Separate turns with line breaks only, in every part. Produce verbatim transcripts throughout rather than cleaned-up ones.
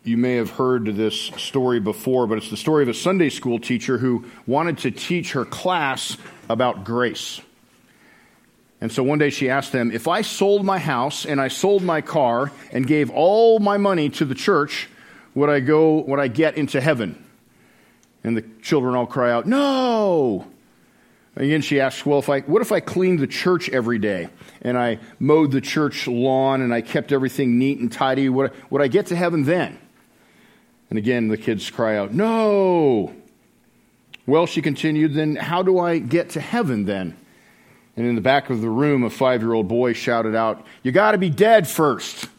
you may have heard this story before, but it's the story of a Sunday school teacher who wanted to teach her class about grace. And so one day she asked them, if I sold my house and I sold my car and gave all my money to the church, would I go, would I get into heaven? And the children all cry out, no! Again, she asks, well, if I, what if I cleaned the church every day and I mowed the church lawn and I kept everything neat and tidy? Would I, would I get to heaven then? And again, the kids cry out, no! Well, she continued, then how do I get to heaven then? And in the back of the room, a five-year-old boy shouted out, you got to be dead first.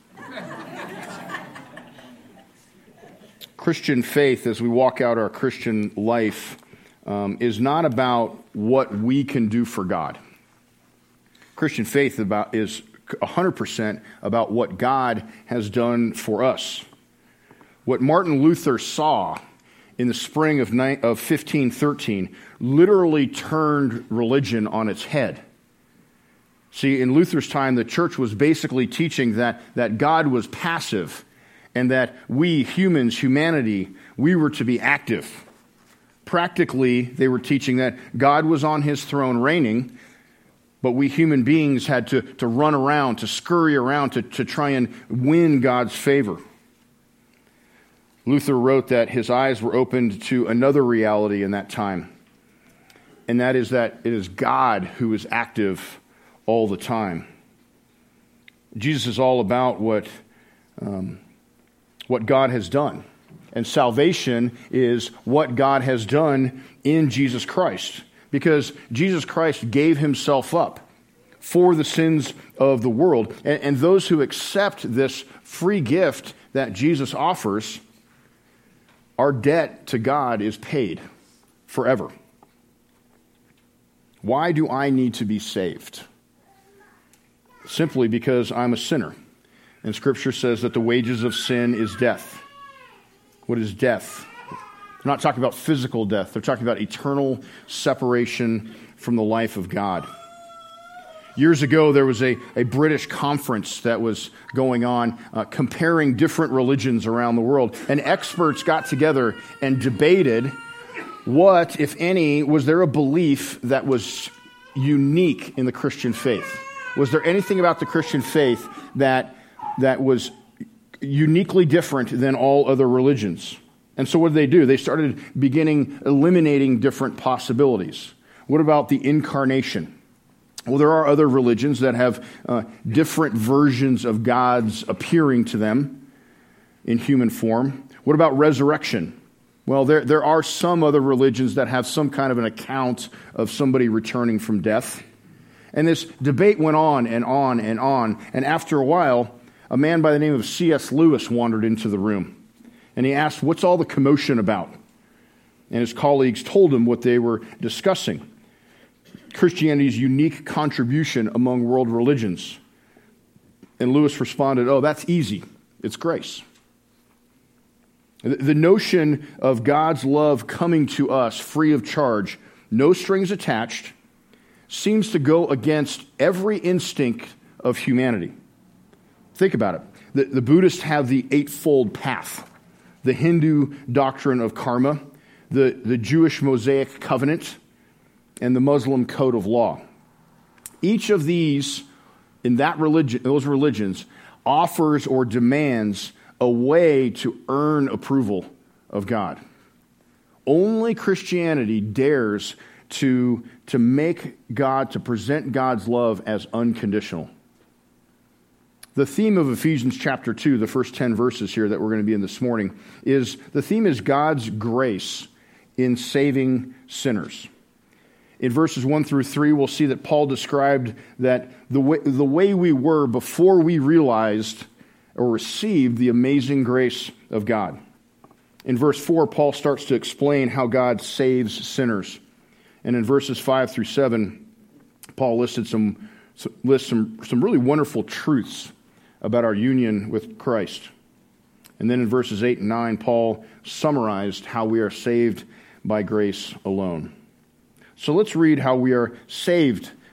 Christian faith, as we walk out our Christian life, um, is not about what we can do for God. Christian faith about is one hundred percent about what God has done for us. What Martin Luther saw in the spring of, ni- of fifteen thirteen literally turned religion on its head. See, in Luther's time, the church was basically teaching that, that God was passive and that we, humans, humanity, we were to be active. Practically, they were teaching that God was on his throne reigning, but we human beings had to, to run around, to scurry around, to, to try and win God's favor. Luther wrote that his eyes were opened to another reality in that time, and that is that it is God who is active all the time. Jesus is all about what, um, what God has done. And salvation is what God has done in Jesus Christ. Because Jesus Christ gave himself up for the sins of the world. And, and those who accept this free gift that Jesus offers, our debt to God is paid forever. Why do I need to be saved? Simply because I'm a sinner. And Scripture says that the wages of sin is death. What is death? They're not talking about physical death. They're talking about eternal separation from the life of God. Years ago, there was a, a British conference that was going on uh, comparing different religions around the world. And experts got together and debated what, if any, was there a belief that was unique in the Christian faith? Was there anything about the Christian faith that that was uniquely different than all other religions? And so what did they do? They started beginning eliminating different possibilities. What about the incarnation? Well, there are other religions that have uh, different versions of God's appearing to them in human form. What about resurrection? Well, there, there are some other religions that have some kind of an account of somebody returning from death. And this debate went on and on and on. And after a while, a man by the name of C S Lewis wandered into the room. And he asked, what's all the commotion about? And his colleagues told him what they were discussing. Christianity's unique contribution among world religions. And Lewis responded, oh, that's easy. It's grace. The notion of God's love coming to us free of charge, no strings attached, seems to go against every instinct of humanity. Think about it. The, the Buddhists have the Eightfold Path, the Hindu doctrine of karma, the, the Jewish Mosaic covenant, and the Muslim code of law. Each of these, in that religion, those religions, offers or demands a way to earn approval of God. Only Christianity dares to, to make God, to present God's love as unconditional. The theme of Ephesians chapter two, the first ten verses here that we're going to be in this morning, is the theme is God's grace in saving sinners. In verses one through three, we'll see that Paul described that the way, the way we were before we realized or received the amazing grace of God. In verse four, Paul starts to explain how God saves sinners. And in verses five through seven, Paul listed some, lists some, some really wonderful truths about our union with Christ. And then in verses eight and nine, Paul summarized how we are saved by grace alone. So let's read how we are saved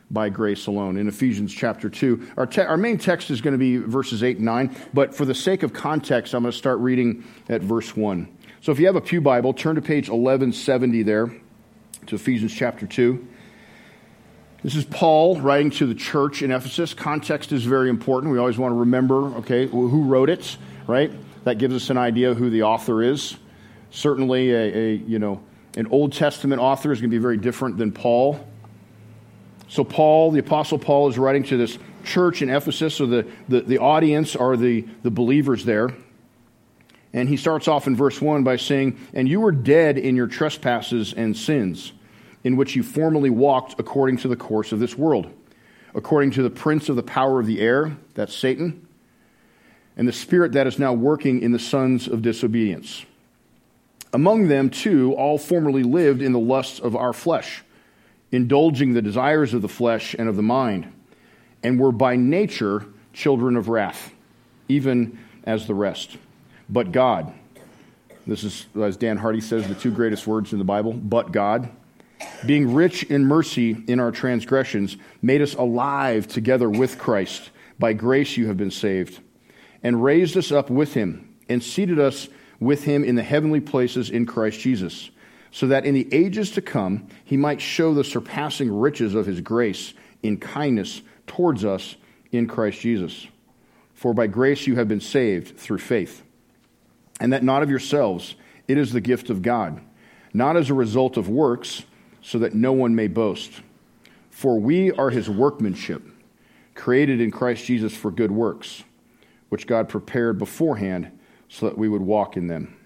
by grace alone in Ephesians chapter two. Our, te- our main text is going to be verses eight and nine, but for the sake of context, I'm going to start reading at verse one. So if you have a pew Bible, turn to page eleven seventy there, to Ephesians chapter two. This is Paul writing to the church in Ephesus. Context is very important. We always want to remember, okay, who wrote it, right? That gives us an idea of who the author is. Certainly, a, a you know, an Old Testament author is going to be very different than Paul. So Paul, the Apostle Paul, is writing to this church in Ephesus. So the, the, the audience are the, the believers there. And he starts off in verse one by saying, "And you were dead in your trespasses and sins, in which you formerly walked according to the course of this world, according to the prince of the power of the air," that's Satan, "and the spirit that is now working in the sons of disobedience. Among them, too, all formerly lived in the lusts of our flesh, indulging the desires of the flesh and of the mind, and were by nature children of wrath, even as the rest. But God," this is, as Dan Hardy says, the two greatest words in the Bible, "but God, being rich in mercy in our transgressions, made us alive together with Christ. By grace you have been saved, and raised us up with him, and seated us with him in the heavenly places in Christ Jesus, so that in the ages to come he might show the surpassing riches of his grace in kindness towards us in Christ Jesus. For by grace you have been saved through faith, and that not of yourselves, it is the gift of God, not as a result of works, so that no one may boast. For we are his workmanship, created in Christ Jesus for good works, which God prepared beforehand so that we would walk in them."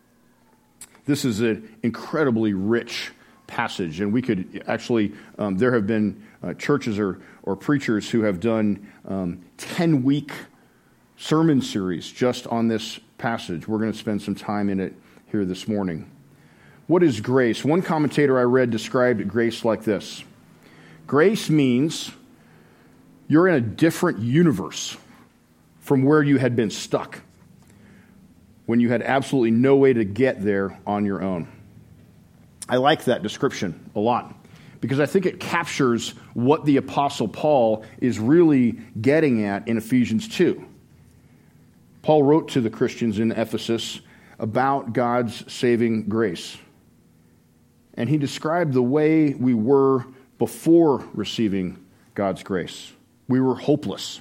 This is an incredibly rich passage, and we could actually, um, there have been uh, churches or, or preachers who have done um, ten-week sermon series just on this passage. We're going to spend some time in it here this morning. What is grace? One commentator I read described grace like this: grace means you're in a different universe from where you had been stuck, when you had absolutely no way to get there on your own. I like that description a lot, because I think it captures what the Apostle Paul is really getting at in Ephesians two. Paul wrote to the Christians in Ephesus about God's saving grace. And he described the way we were before receiving God's grace. We were hopeless.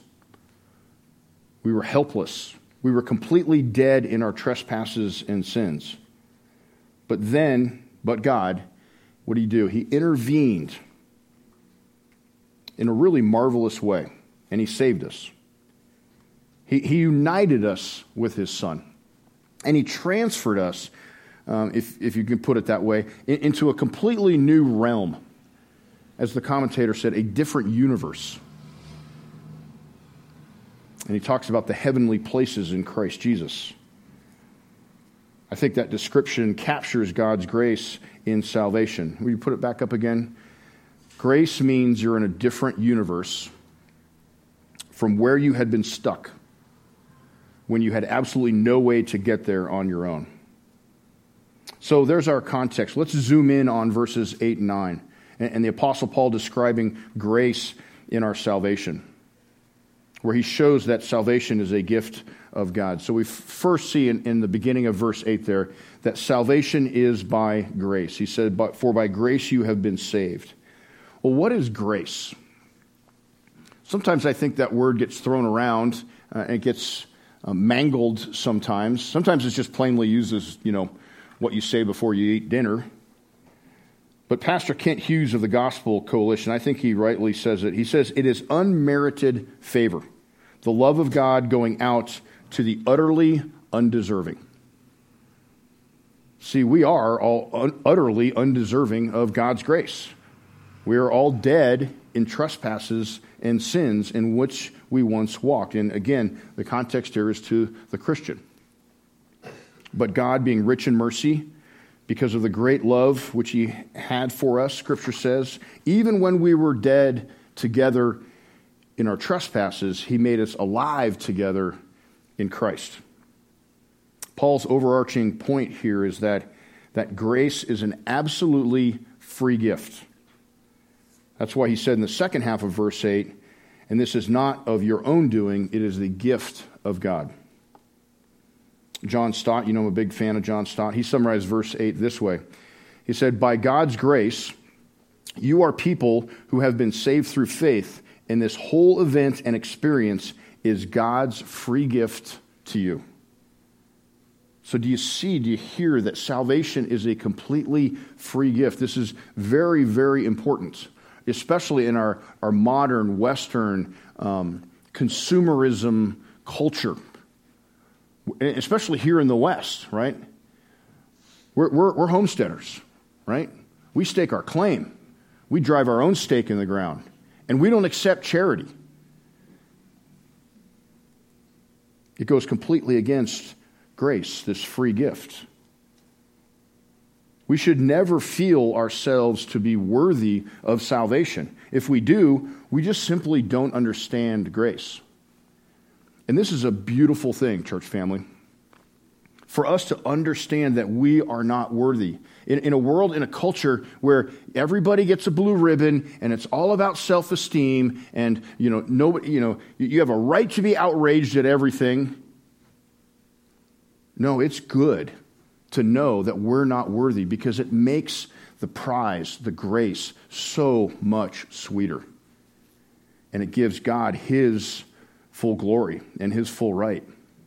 We were helpless. We were completely dead in our trespasses and sins. But then, but God, what did he do? He intervened in a really marvelous way, and he saved us. He, he united us with his Son, and he transferred us, um, if, if you can put it that way, in, into a completely new realm. As the commentator said, a different universe. And he talks about the heavenly places in Christ Jesus. I think that description captures God's grace in salvation. Will you put it back up again? Grace means you're in a different universe from where you had been stuck, when you had absolutely no way to get there on your own. So there's our context. Let's zoom in on verses eight and nine, and the Apostle Paul describing grace in our salvation, where he shows that salvation is a gift of God. So we first see in, in the beginning of verse eight there that salvation is by grace. He said, "But for by grace you have been saved." Well, what is grace? Sometimes I think that word gets thrown around uh, and it gets uh, mangled sometimes. Sometimes it's just plainly used as, you know, what you say before you eat dinner. But Pastor Kent Hughes of the Gospel Coalition, I think he rightly says it. He says, "It is unmerited favor, the love of God going out to the utterly undeserving." See, we are all un- utterly undeserving of God's grace. We are all dead in trespasses and sins in which we once walked. And again, the context here is to the Christian. But God, being rich in mercy, because of the great love which he had for us, Scripture says, even when we were dead together in our trespasses, he made us alive together in Christ. Paul's overarching point here is that, that grace is an absolutely free gift. That's why he said in the second half of verse eight, and this is not of your own doing, it is the gift of God. John Stott, you know I'm a big fan of John Stott, he summarized verse eight this way. He said, by God's grace, you are people who have been saved through faith, and this whole event and experience is God's free gift to you. So do you see, do you hear that salvation is a completely free gift? This is very, very important, especially in our, our modern Western um, consumerism culture, especially here in the West, right? We're, we're, we're homesteaders, right? We stake our claim. We drive our own stake in the ground, and we don't accept charity. It goes completely against grace, this free gift. We should never feel ourselves to be worthy of salvation. If we do, we just simply don't understand grace. And this is a beautiful thing, church family, for us to understand that we are not worthy. In, in a world, in a culture where everybody gets a blue ribbon and it's all about self-esteem and, you know, nobody, you know, you have a right to be outraged at everything. No, it's good to know that we're not worthy because it makes the prize, the grace, so much sweeter. And it gives God his full glory and his full right.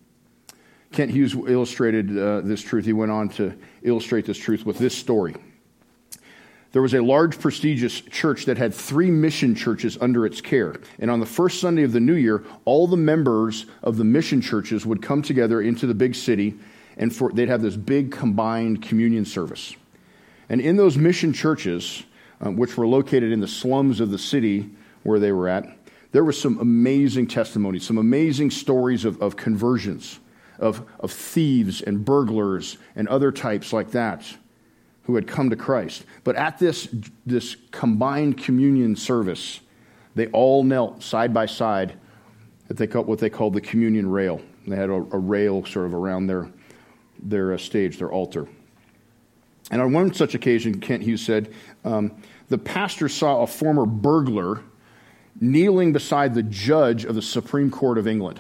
Kent Hughes illustrated uh, this truth. He went on to illustrate this truth with this story. There was a large, prestigious church that had three mission churches under its care. And on the first Sunday of the new year, all the members of the mission churches would come together into the big city, and for, they'd have this big combined communion service. And in those mission churches, um, which were located in the slums of the city where they were at, there was some amazing testimonies, some amazing stories of, of conversions, of, of thieves and burglars and other types like that who had come to Christ. But at this, this combined communion service, they all knelt side by side at they called, what they called the communion rail. They had a, a rail sort of around their, their uh, stage, their altar. And on one such occasion, Kent Hughes said, um, the pastor saw a former burglar kneeling beside the judge of the Supreme Court of England,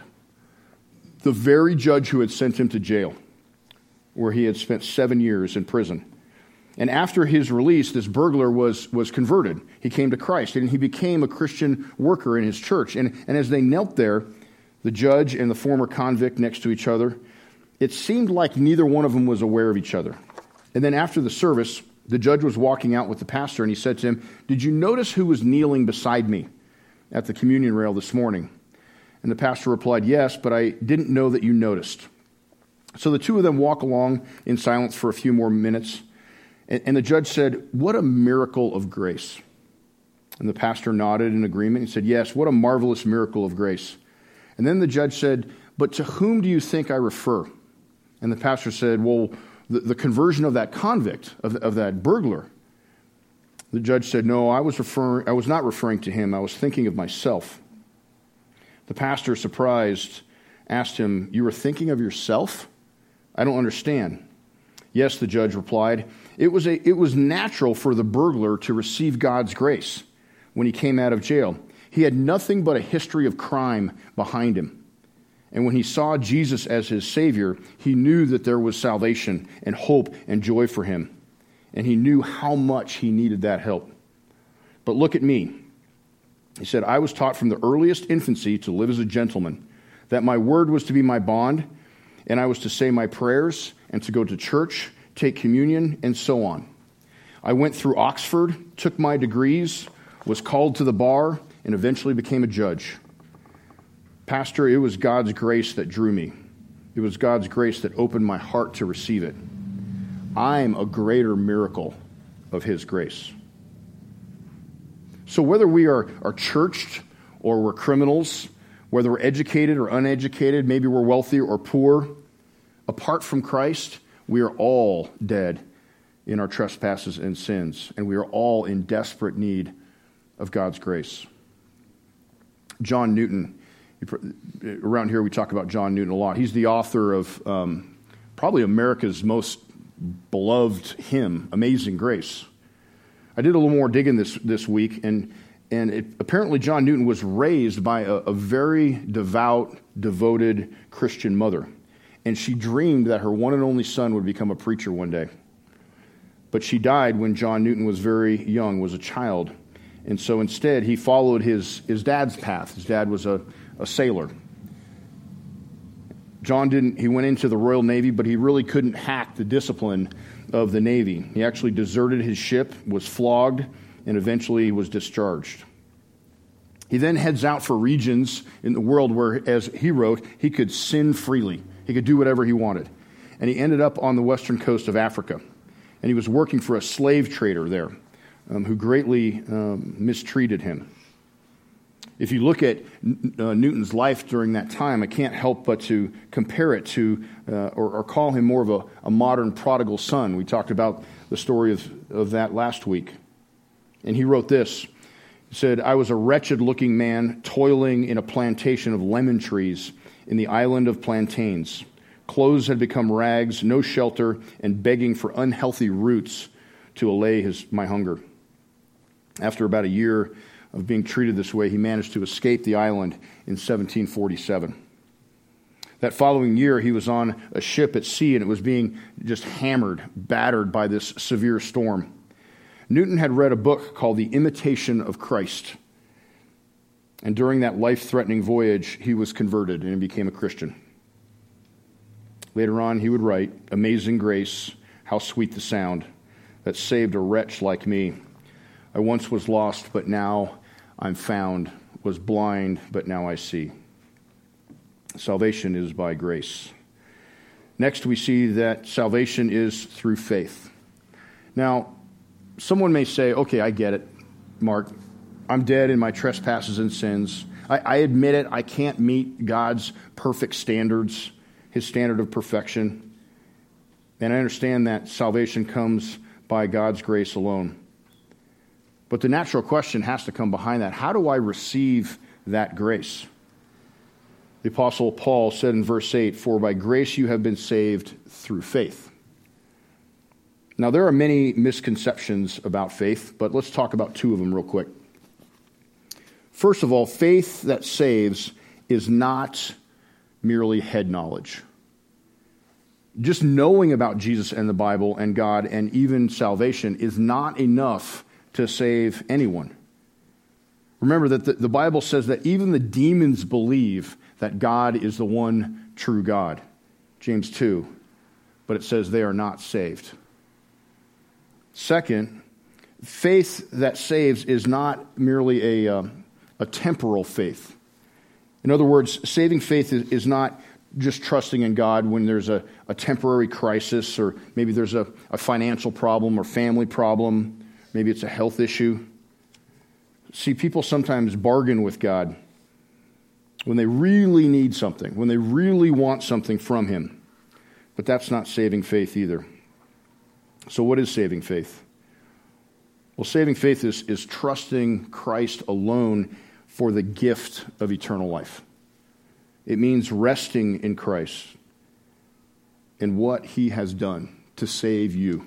the very judge who had sent him to jail, where he had spent seven years in prison. And after his release, this burglar was, was converted. He came to Christ, and he became a Christian worker in his church. And, and as they knelt there, the judge and the former convict next to each other, it seemed like neither one of them was aware of each other. And then after the service, the judge was walking out with the pastor, and he said to him, "Did you notice who was kneeling beside me at the communion rail this morning?" And the pastor replied, "Yes, but I didn't know that you noticed." So the two of them walk along in silence for a few more minutes. And, and the judge said, "What a miracle of grace." And the pastor nodded in agreement and said, "Yes, what a marvelous miracle of grace." And then the judge said, "But to whom do you think I refer?" And the pastor said, "Well, the, the conversion of that convict, of, of that burglar." The judge said, "No, I was referring, I was not referring to him. I was thinking of myself." The pastor, surprised, asked him, "You were thinking of yourself? I don't understand." "Yes," the judge replied, it was a, it was natural for the burglar to receive God's grace when he came out of jail. He had nothing but a history of crime behind him. And when he saw Jesus as his Savior, he knew that there was salvation and hope and joy for him. And he knew how much he needed that help. But look at me. He said, "I was taught from the earliest infancy to live as a gentleman, that my word was to be my bond, and I was to say my prayers and to go to church, take communion, and so on. I went through Oxford, took my degrees, was called to the bar, and eventually became a judge. Pastor, it was God's grace that drew me. It was God's grace that opened my heart to receive it. I'm a greater miracle of his grace." So whether we are, are churched or we're criminals, whether we're educated or uneducated, maybe we're wealthy or poor, apart from Christ, we are all dead in our trespasses and sins, and we are all in desperate need of God's grace. John Newton, around here we talk about John Newton a lot. He's the author of um, probably America's most beloved hymn, Amazing Grace. I did a little more digging this, this week, and, and it, apparently John Newton was raised by a, a very devout, devoted Christian mother. And she dreamed that her one and only son would become a preacher one day. But she died when John Newton was very young, was a child. And so instead, he followed his, his dad's path. His dad was a, a sailor. John didn't, he went into the Royal Navy, but he really couldn't hack the discipline of the Navy. He actually deserted his ship, was flogged, and eventually was discharged. He then heads out for regions in the world where, as he wrote, he could sin freely. He could do whatever he wanted. And he ended up on the western coast of Africa. And he was working for a slave trader there um, who greatly um, mistreated him. If you look at uh, Newton's life during that time, I can't help but to compare it to, uh, or, or call him more of a, a modern prodigal son. We talked about the story of, of that last week. And he wrote this. He said, "I was a wretched-looking man toiling in a plantation of lemon trees in the island of Plantains. Clothes had become rags, no shelter, and begging for unhealthy roots to allay his, my hunger. After about a year of being treated this way, he managed to escape the island in seventeen forty-seven. That following year, he was on a ship at sea, and it was being just hammered, battered by this severe storm. Newton had read a book called The Imitation of Christ. And during that life-threatening voyage, he was converted and became a Christian. Later on, he would write, "Amazing grace, how sweet the sound that saved a wretch like me. I once was lost, but now I'm found, was blind, but now I see." Salvation is by grace. Next, we see that salvation is through faith. Now, someone may say, okay, I get it, Mark. I'm dead in my trespasses and sins. I, I admit it. I can't meet God's perfect standards, his standard of perfection. And I understand that salvation comes by God's grace alone. But the natural question has to come behind that. How do I receive that grace? The Apostle Paul said in verse eight, "For by grace you have been saved through faith." Now, there are many misconceptions about faith, but let's talk about two of them real quick. First of all, faith that saves is not merely head knowledge. Just knowing about Jesus and the Bible and God and even salvation is not enough to save anyone. Remember that the, the Bible says that even the demons believe that God is the one true God. James two. But it says they are not saved. Second, faith that saves is not merely a, uh, a temporal faith. In other words, saving faith is, is not just trusting in God when there's a, a temporary crisis, or maybe there's a, a financial problem or family problem. Maybe it's a health issue. See, people sometimes bargain with God when they really need something, when they really want something from him. But that's not saving faith either. So what is saving faith? Well, saving faith is, is trusting Christ alone for the gift of eternal life. It means resting in Christ and what he has done to save you.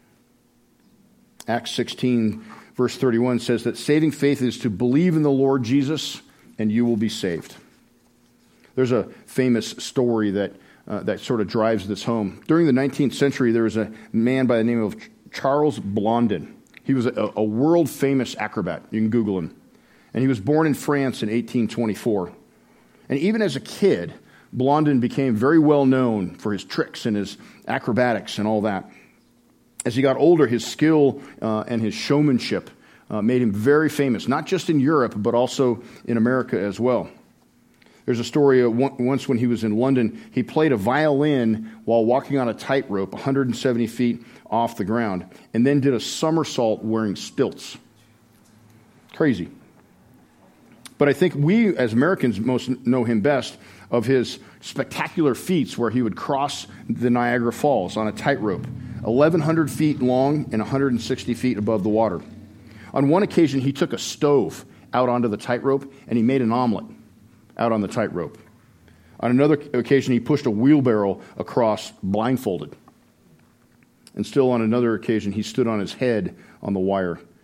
Acts sixteen, verse thirty-one says that saving faith is to believe in the Lord Jesus and you will be saved. There's a famous story that uh, that sort of drives this home. During the nineteenth century, there was a man by the name of Charles Blondin. He was a, a world-famous acrobat. You can Google him. And he was born in France in eighteen twenty-four. And even as a kid, Blondin became very well known for his tricks and his acrobatics and all that. As he got older, his skill uh, and his showmanship uh, made him very famous, not just in Europe, but also in America as well. There's a story of once when he was in London, he played a violin while walking on a tightrope one hundred seventy feet off the ground, and then did a somersault wearing stilts. Crazy. But I think we, as Americans, most know him best of his spectacular feats where he would cross the Niagara Falls on a tightrope, eleven hundred feet long and one hundred sixty feet above the water. On one occasion, he took a stove out onto the tightrope and he made an omelet out on the tightrope. On another occasion, he pushed a wheelbarrow across blindfolded. And still on another occasion, he stood on his head on the wire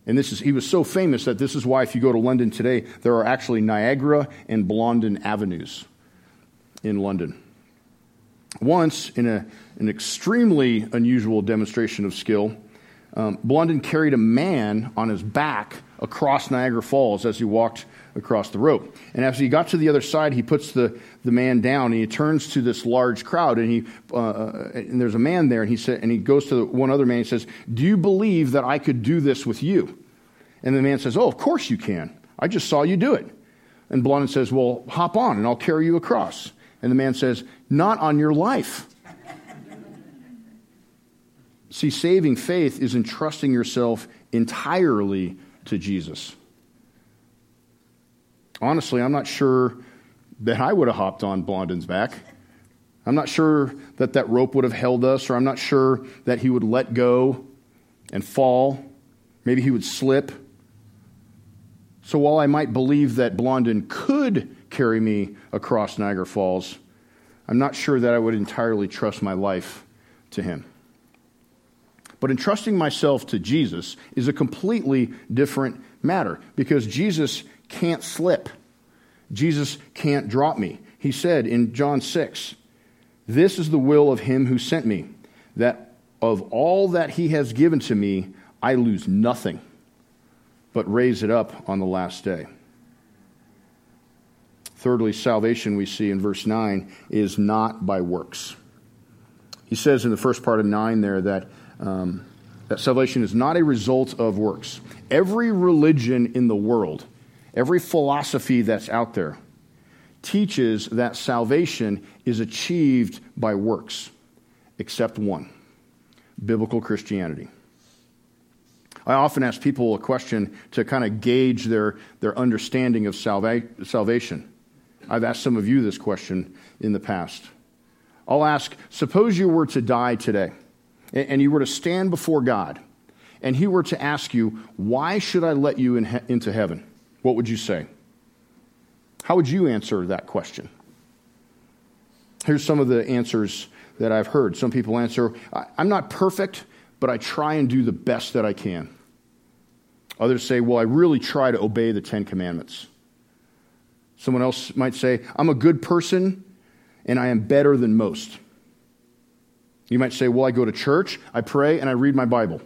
And this is he was so famous that this is why if you go to London today, there are actually Niagara and Blondin avenues in London. Once, in a, an extremely unusual demonstration of skill, um, Blondin carried a man on his back across Niagara Falls as he walked across the rope. And as he got to the other side, he puts the, the man down, and he turns to this large crowd, and he uh, and there's a man there, and he said, and he goes to the, one other man and says, "Do you believe that I could do this with you?" And the man says, "Oh, of course you can. I just saw you do it." And Blondin says, "Well, hop on, and I'll carry you across." And the man says, "Not on your life." See, saving faith is entrusting yourself entirely to Jesus. Honestly, I'm not sure that I would have hopped on Blondin's back. I'm not sure that that rope would have held us, or I'm not sure that he would let go and fall. Maybe he would slip. So while I might believe that Blondin could carry me across Niagara Falls, I'm not sure that I would entirely trust my life to him. But entrusting myself to Jesus is a completely different matter, because Jesus can't slip. Jesus can't drop me. He said in John six, "This is the will of him who sent me, that of all that he has given to me, I lose nothing, but raise it up on the last day." Thirdly, salvation, we see in verse nine, is not by works. He says in the first part of nine there that Um, that salvation is not a result of works. Every religion in the world, every philosophy that's out there, teaches that salvation is achieved by works, except one: biblical Christianity. I often ask people a question to kind of gauge their, their understanding of salva- salvation. I've asked some of you this question in the past. I'll ask, suppose you were to die today, and you were to stand before God, and he were to ask you, "Why should I let you in he- into heaven?" What would you say? How would you answer that question? Here's some of the answers that I've heard. Some people answer, "I'm not perfect, but I try and do the best that I can." Others say, "Well, I really try to obey the Ten Commandments." Someone else might say, "I'm a good person, and I am better than most." You might say, "Well, I go to church, I pray, and I read my Bible."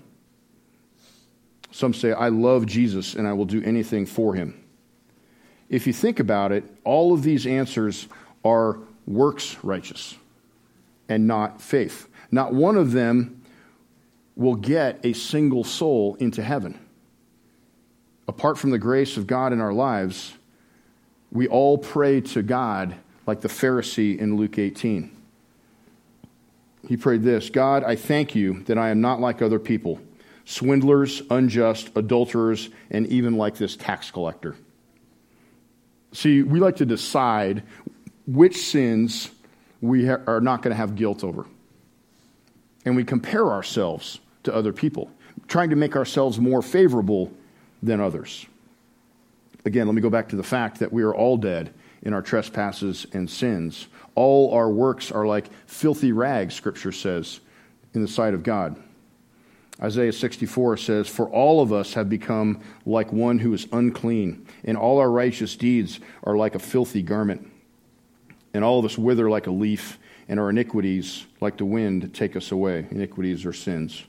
Some say, "I love Jesus, and I will do anything for him." If you think about it, all of these answers are works righteous and not faith. Not one of them will get a single soul into heaven. Apart from the grace of God in our lives, we all pray to God like the Pharisee in Luke eighteen. He prayed this: "God, I thank you that I am not like other people, swindlers, unjust, adulterers, and even like this tax collector." See, we like to decide which sins we ha- are not going to have guilt over. And we compare ourselves to other people, trying to make ourselves more favorable than others. Again, let me go back to the fact that we are all dead in our trespasses and sins. All our works are like filthy rags, Scripture says, in the sight of God. Isaiah sixty-four says, "For all of us have become like one who is unclean, and all our righteous deeds are like a filthy garment. And all of us wither like a leaf, and our iniquities, like the wind, take us away." Iniquities are sins.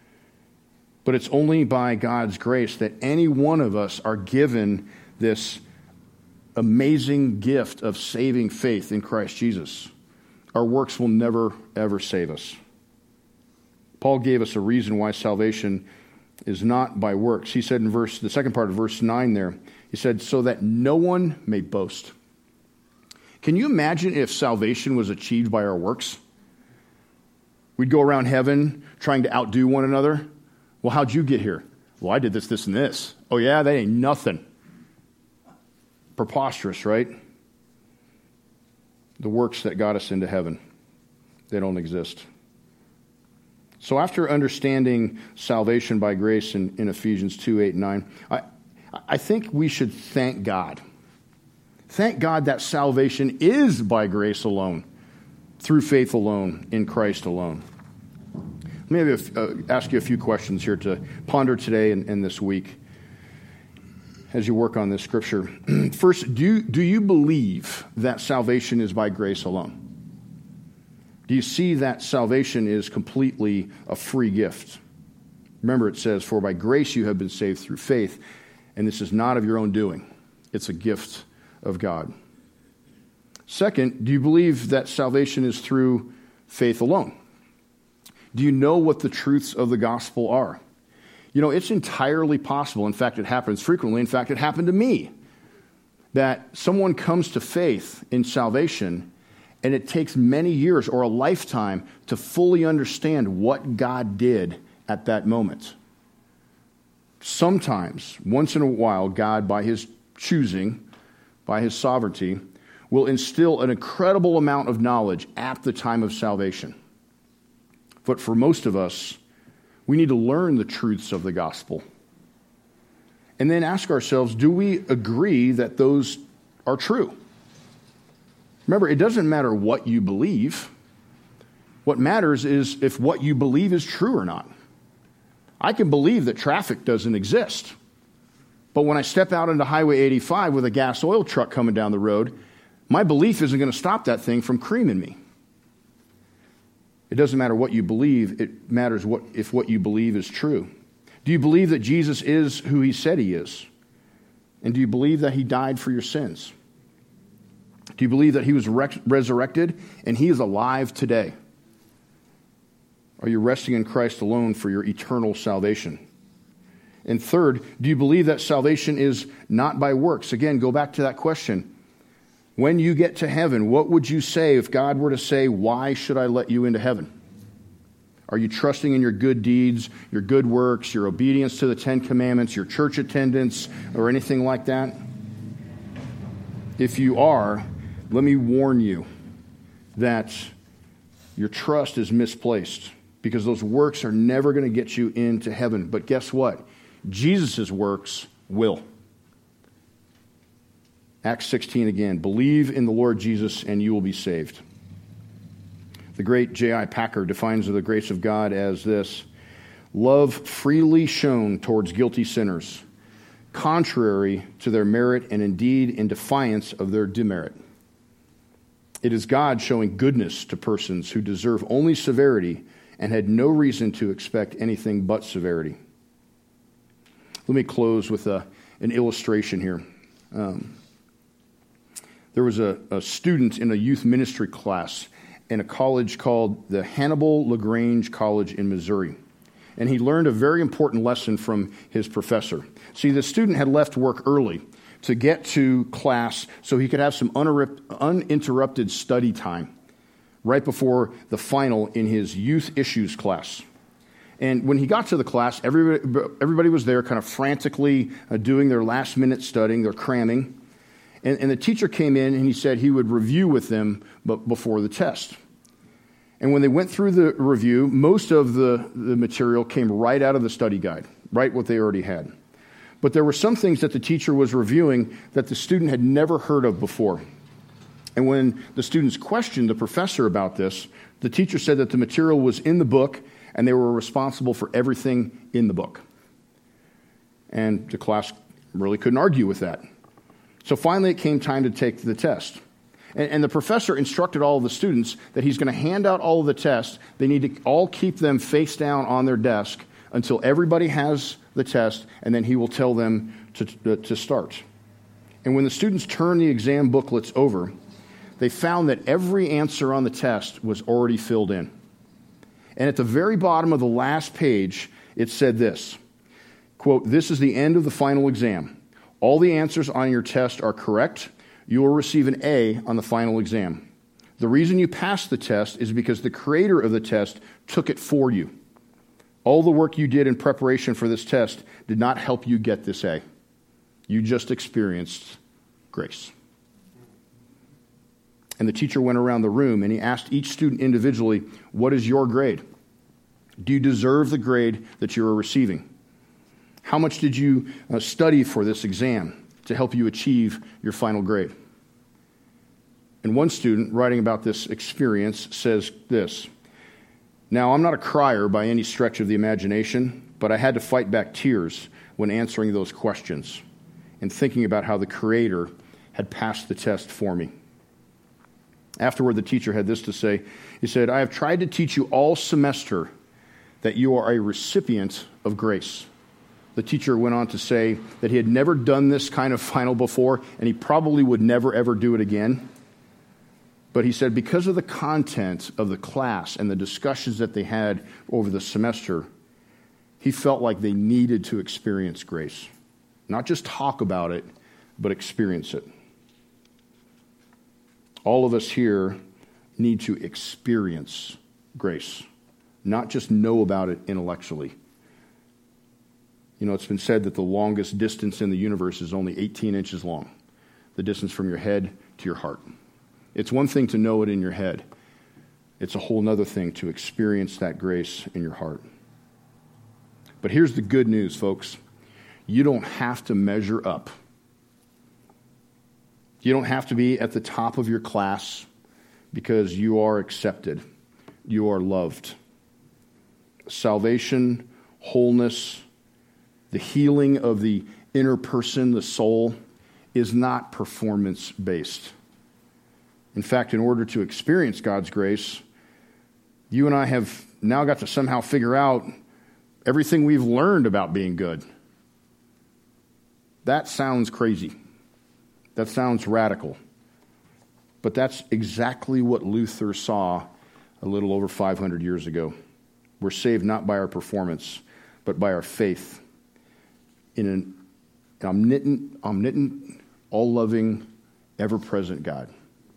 But it's only by God's grace that any one of us are given this amazing gift of saving faith in Christ Jesus. Our works will never, ever save us. Paul gave us a reason why salvation is not by works. He said in verse, the second part of verse nine there, he said, "So that no one may boast." Can you imagine if salvation was achieved by our works? We'd go around heaven trying to outdo one another. "Well, how'd you get here?" "Well, I did this, this, and this." "Oh yeah, that ain't nothing." Preposterous, right? The works that got us into heaven, they don't exist. So after understanding salvation by grace in, in Ephesians two, eight, and nine, I, I think we should thank God. Thank God that salvation is by grace alone, through faith alone, in Christ alone. Let me have a, uh, ask you a few questions here to ponder today and, and this week. as you work on this scripture. First, do, do you believe that salvation is by grace alone? Do you see that salvation is completely a free gift? Remember, it says, for by grace you have been saved through faith, and this is not of your own doing. It's a gift of God. Second, do you believe that salvation is through faith alone? Do you know what the truths of the gospel are? You know, it's entirely possible. In fact, it happens frequently. In fact, it happened to me that someone comes to faith in salvation, and it takes many years or a lifetime to fully understand what God did at that moment. Sometimes, once in a while, God, by his choosing, by his sovereignty, will instill an incredible amount of knowledge at the time of salvation. But for most of us, we need to learn the truths of the gospel. And then ask ourselves, do we agree that those are true? Remember, it doesn't matter what you believe. What matters is if what you believe is true or not. I can believe that traffic doesn't exist. But when I step out into Highway eighty-five with a gas oil truck coming down the road, my belief isn't going to stop that thing from creaming me. It doesn't matter what you believe. It matters what if what you believe is true. Do you believe that Jesus is who he said he is? And do you believe that he died for your sins? Do you believe that he was re- resurrected and he is alive today? Are you resting in Christ alone for your eternal salvation? And third, do you believe that salvation is not by works? Again, go back to that question. When you get to heaven, what would you say if God were to say, why should I let you into heaven? Are you trusting in your good deeds, your good works, your obedience to the Ten Commandments, your church attendance, or anything like that? If you are, let me warn you that your trust is misplaced, because those works are never going to get you into heaven. But guess what? Jesus' works will. Acts sixteen again. Believe in the Lord Jesus and you will be saved. The great J I Packer defines the grace of God as this: love freely shown towards guilty sinners, contrary to their merit and indeed in defiance of their demerit. It is God showing goodness to persons who deserve only severity and had no reason to expect anything but severity. Let me close with a, an illustration here. Um, there was a, a student in a youth ministry class in a college called the Hannibal LaGrange College in Missouri. And he learned a very important lesson from his professor. See, the student had left work early to get to class so he could have some uninterrupted study time right before the final in his youth issues class. And when he got to the class, everybody, everybody was there kind of frantically uh, doing their last minute studying, their cramming. And, and the teacher came in and he said he would review with them but before the test. And when they went through the review, most of the, the material came right out of the study guide, right what they already had. But there were some things that the teacher was reviewing that the student had never heard of before. And when the students questioned the professor about this, the teacher said that the material was in the book and they were responsible for everything in the book. And the class really couldn't argue with that. So finally it came time to take the test. And, and the professor instructed all of the students that he's going to hand out all of the tests. They need to all keep them face down on their desk until everybody has the test, and then he will tell them to, to, to start. And when the students turned the exam booklets over, they found that every answer on the test was already filled in. And at the very bottom of the last page, it said this, quote, "This is the end of the final exam. All the answers on your test are correct. You will receive an A on the final exam. The reason you passed the test is because the creator of the test took it for you. All the work you did in preparation for this test did not help you get this A. You just experienced grace." And the teacher went around the room and he asked each student individually, what is your grade? Do you deserve the grade that you are receiving? How much did you uh, study for this exam to help you achieve your final grade? And one student writing about this experience says this, "Now, I'm not a crier by any stretch of the imagination, but I had to fight back tears when answering those questions. and thinking about how the Creator had passed the test for me. Afterward, the teacher had this to say. He said, I have tried to teach you all semester that you are a recipient of grace. The teacher went on to say that he had never done this kind of final before, and he probably would never, ever do it again. But he said because of the content of the class and the discussions that they had over the semester, he felt like they needed to experience grace. Not just talk about it, but experience it. All of us here need to experience grace, not just know about it intellectually. You know, it's been said that the longest distance in the universe is only eighteen inches long, the distance from your head to your heart. It's one thing to know it in your head. It's a whole other thing to experience that grace in your heart. But here's the good news, folks. You don't have to measure up. You don't have to be at the top of your class because you are accepted. You are loved. Salvation, wholeness, the healing of the inner person, the soul, is not performance-based. In fact, in order to experience God's grace, you and I have now got to somehow figure out everything we've learned about being good. That sounds crazy. That sounds radical. But that's exactly what Luther saw a little over five hundred years ago. We're saved not by our performance, but by our faith in an omnipotent, omnipotent, all-loving, ever-present God.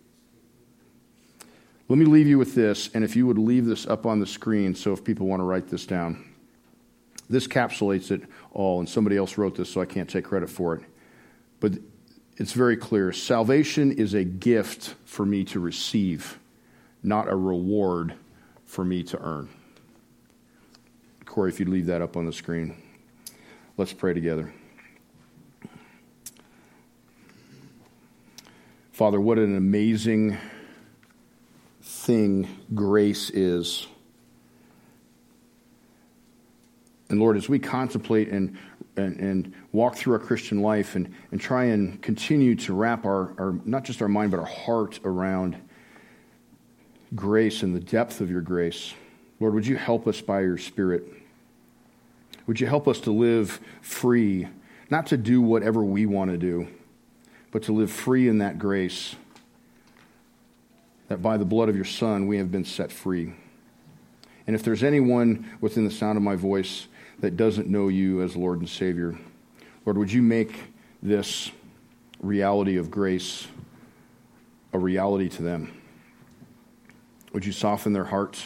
Let me leave you with this, and if you would leave this up on the screen, so if people want to write this down. This capsulates it all, and somebody else wrote this, so I can't take credit for it. But it's very clear. Salvation is a gift for me to receive, not a reward for me to earn. Corey, if you'd leave that up on the screen. Let's pray together. Father, what an amazing thing grace is. And Lord, as we contemplate and and, and walk through our Christian life and, and try and continue to wrap our, our, not just our mind, but our heart around grace and the depth of your grace, Lord, would you help us by your Spirit? Would you help us to live free, not to do whatever we want to do, but to live free in that grace, that by the blood of your Son we have been set free. And if there's anyone within the sound of my voice that doesn't know you as Lord and Savior, Lord, would you make this reality of grace a reality to them? Would you soften their hearts?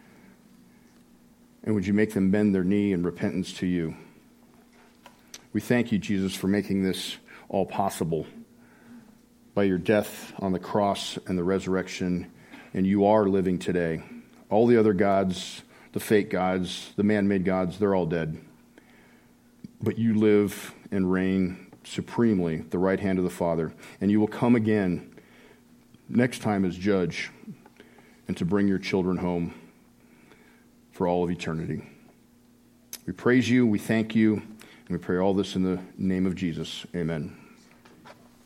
And would you make them bend their knee in repentance to you? We thank you, Jesus, for making this all possible by your death on the cross and the resurrection, and you are living today. All the other gods, the fake gods, the man-made gods, they're all dead. But you live and reign supremely at the right hand of the Father, and you will come again next time as judge and to bring your children home for all of eternity. We praise you, we thank you, and we pray all this in the name of Jesus. Amen.